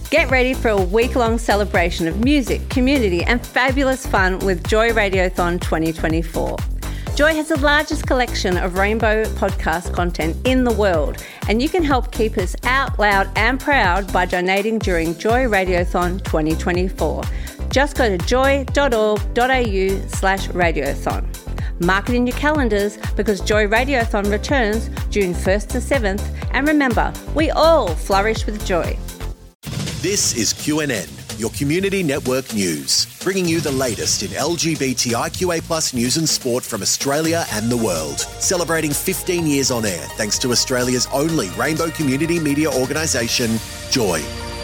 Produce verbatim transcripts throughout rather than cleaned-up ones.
Get ready for a week-long celebration of music, community and fabulous fun with Joy Radiothon twenty twenty-four. Joy has the largest collection of rainbow podcast content in the world, and you can help keep us out loud and proud by donating during Joy Radiothon twenty twenty-four. Just go to joy.org.au slash radiothon. Mark it in your calendars because Joy Radiothon returns June first to seventh, and remember, we all flourish with joy. This is Q N N, your community network news, bringing you the latest in L G B T I Q A plus news and sport from Australia and the world. Celebrating fifteen years on air thanks to Australia's only rainbow community media organisation, Joy.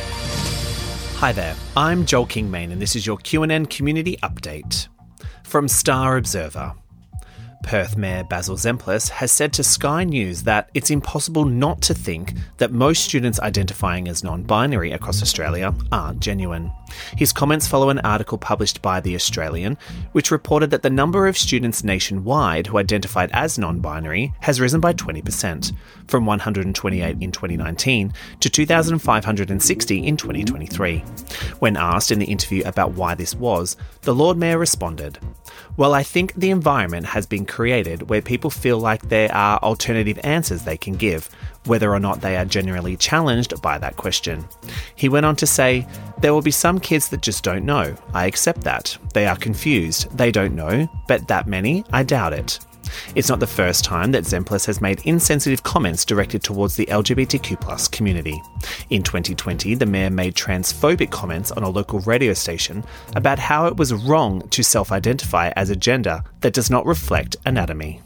Hi there, I'm Joel Kingmain and this is your Q N N Community Update. From Star Observer. Perth Mayor Basil Zempilas has said to Sky News that it's impossible not to think that most students identifying as non-binary across Australia aren't genuine. His comments follow an article published by The Australian, which reported that the number of students nationwide who identified as non-binary has risen by twenty percent, from one hundred twenty-eight in twenty nineteen to two thousand five hundred sixty in twenty twenty-three. When asked in the interview about why this was, the Lord Mayor responded, "Well, I think the environment has been created where people feel like there are alternative answers they can give, whether or not they are genuinely challenged by that question." He went on to say, "There will be some kids that just don't know. I accept that. They are confused. They don't know. But that many? I doubt it." It's not the first time that Zempilas has made insensitive comments directed towards the L G B T Q plus community. In twenty twenty, the mayor made transphobic comments on a local radio station about how it was wrong to self-identify as a gender that does not reflect anatomy.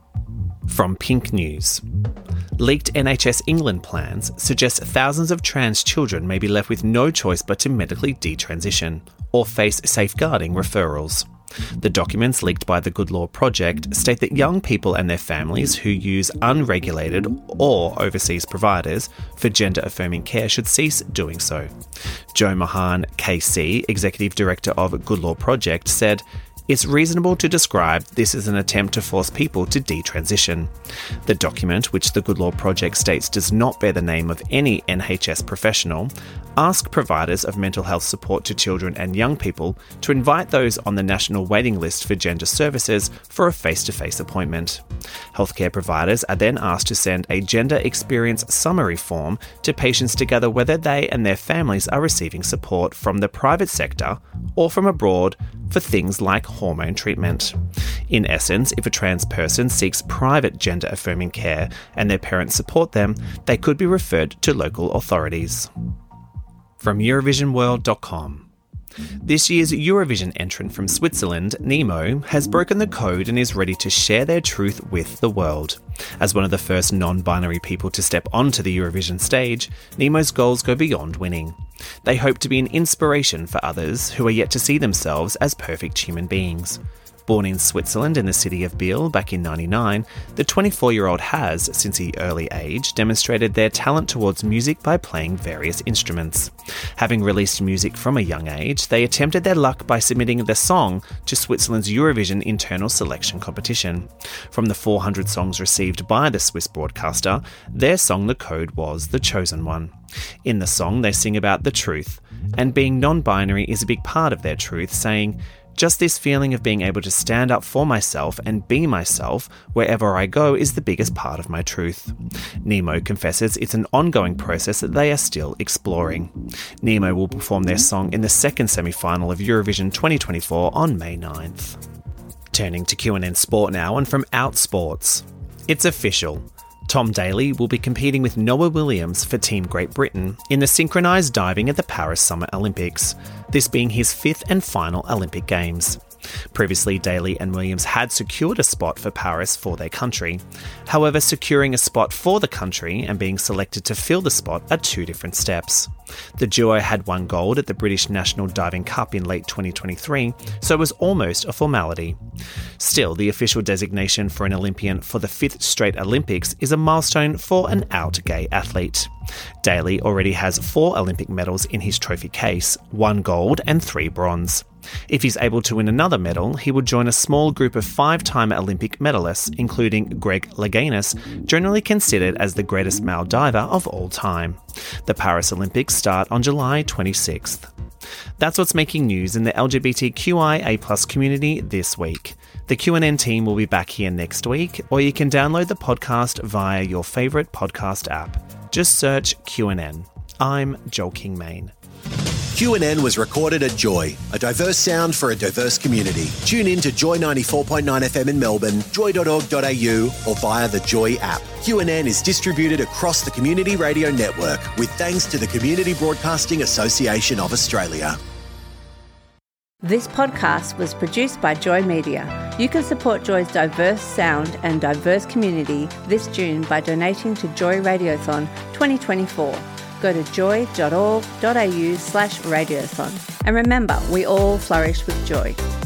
From Pink News. Leaked N H S England plans suggest thousands of trans children may be left with no choice but to medically detransition or face safeguarding referrals. The documents leaked by the Good Law Project state that young people and their families who use unregulated or overseas providers for gender-affirming care should cease doing so. Jo Mahan, K C, Executive Director of Good Law Project, said, "It's reasonable to describe this as an attempt to force people to detransition." The document, which the Good Law Project states does not bear the name of any N H S professional, asks providers of mental health support to children and young people to invite those on the national waiting list for gender services for a face-to-face appointment. Healthcare providers are then asked to send a gender experience summary form to patients to gather whether they and their families are receiving support from the private sector or from abroad for things like hormone treatment. In essence, if a trans person seeks private gender-affirming care and their parents support them, they could be referred to local authorities. From Eurovision World dot com. This year's Eurovision entrant from Switzerland, Nemo, has broken the code and is ready to share their truth with the world. As one of the first non-binary people to step onto the Eurovision stage, Nemo's goals go beyond winning. They hope to be an inspiration for others who are yet to see themselves as perfect human beings. Born in Switzerland in the city of Biel back in ninety-nine, the twenty-four-year-old has, since an early age, demonstrated their talent towards music by playing various instruments. Having released music from a young age, they attempted their luck by submitting the song to Switzerland's Eurovision internal selection competition. From the four hundred songs received by the Swiss broadcaster, their song The Code was the chosen one. In the song, they sing about the truth, and being non-binary is a big part of their truth, saying, "Just this feeling of being able to stand up for myself and be myself wherever I go is the biggest part of my truth." Nemo confesses it's an ongoing process that they are still exploring. Nemo will perform their song in the second semi-final of Eurovision twenty twenty-four on May ninth. Turning to Q N N Sport now, and from Outsports. It's official. Tom Daley will be competing with Noah Williams for Team Great Britain in the synchronised diving at the Paris Summer Olympics, this being his fifth and final Olympic Games. Previously, Daley and Williams had secured a spot for Paris for their country. However, securing a spot for the country and being selected to fill the spot are two different steps. The duo had won gold at the British National Diving Cup in late twenty twenty-three, so it was almost a formality. Still, the official designation for an Olympian for the fifth straight Olympics is a milestone for an out gay athlete. Daley already has four Olympic medals in his trophy case, one gold and three bronze. If he's able to win another medal, he will join a small group of five-time Olympic medalists, including Greg Louganis, generally considered as the greatest male diver of all time. The Paris Olympics start on July twenty-sixth. That's what's making news in the L G B T Q I A plus community this week. The Q N N team will be back here next week, or you can download the podcast via your favourite podcast app. Just search Q N N. I'm Joel King-Main. Q N N was recorded at Joy, a diverse sound for a diverse community. Tune in to Joy ninety-four point nine F M in Melbourne, joy dot org dot a u, or via the Joy app. Q N N is distributed across the Community Radio Network with thanks to the Community Broadcasting Association of Australia. This podcast was produced by Joy Media. You can support Joy's diverse sound and diverse community this June by donating to Joy Radiothon twenty twenty-four. Go to joy dot org dot a u slash radiothon. And remember, we all flourish with joy.